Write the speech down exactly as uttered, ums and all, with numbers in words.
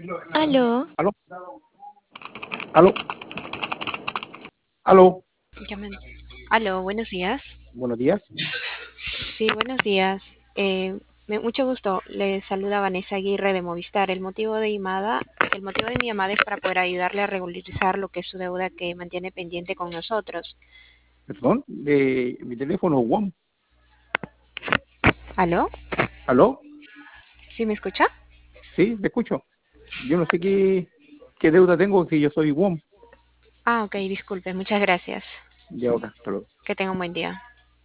Aló, Aló, aló, aló. llamen- Aló, buenos días. Buenos días. Sí, buenos días. Eh, me- mucho gusto. Le saluda Vanessa Aguirre de Movistar. El motivo de llamada, el motivo de mi llamada es para poder ayudarle a regularizar lo que es su deuda que mantiene pendiente con nosotros. Perdón, de mi teléfono WOM. ¿Aló? ¿Aló? ¿Sí me escucha? Sí, te escucho. Yo no sé qué, qué deuda tengo, que yo soy WOM. Ah, ok, disculpe. Muchas gracias. Ya, acá, hasta luego. Que tenga un buen día.